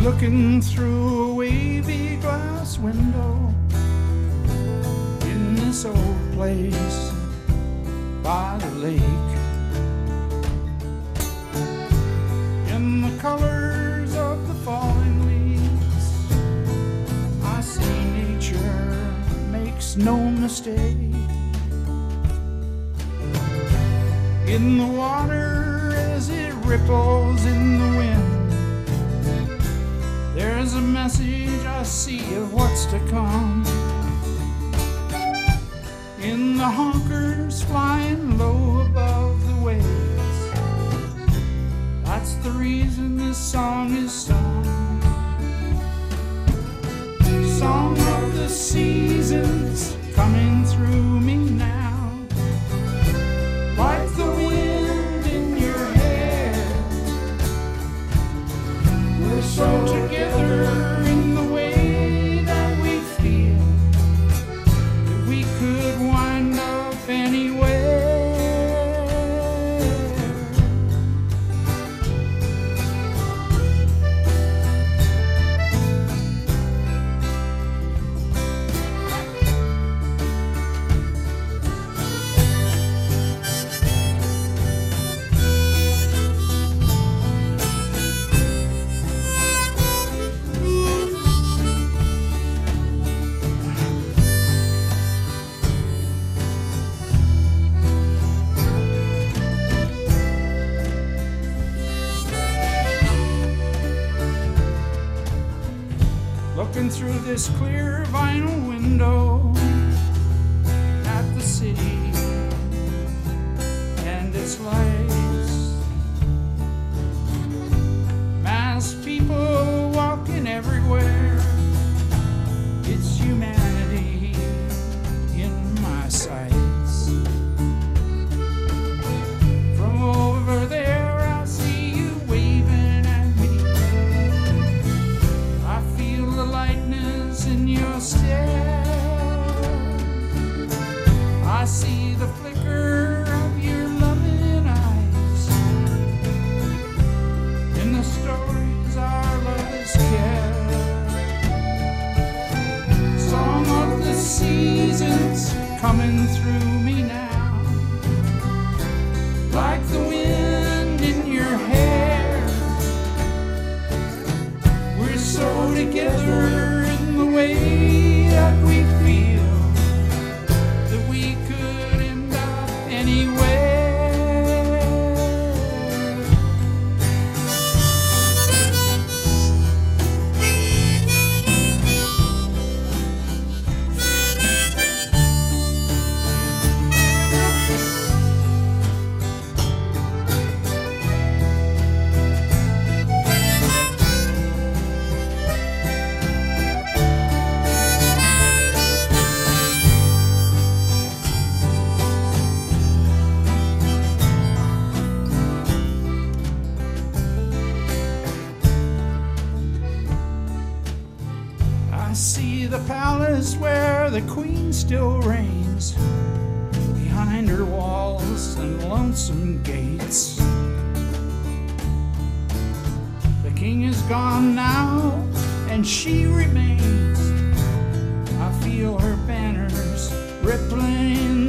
looking through a wavy glass window in this old place by the lake. In the colors of the falling leaves, I see nature makes no mistake. In the water as it ripples in the wind, there's a message I see of what's to come. In the honkers flying low above the waves, that's the reason this song is sung. Song of the seasons coming through me now, like the wind in your hair. We're so together in the way that we feel that we could wind up anywhere. Looking through this clear vinyl window at the city and its lights, masked people walking everywhere. It's humanity in my sights. From over there I see you waving at me. I feel the lightness in your stare. I see the flicker of your loving eyes in the stories our lovers care. Song of the seasons coming through me now, like the wind in your hair. We're so together in the way that we feel that we could end up anywhere. I see the palace where the queen still reigns, behind her walls and lonesome gates. The king is gone now, and she remains. I feel her banners rippling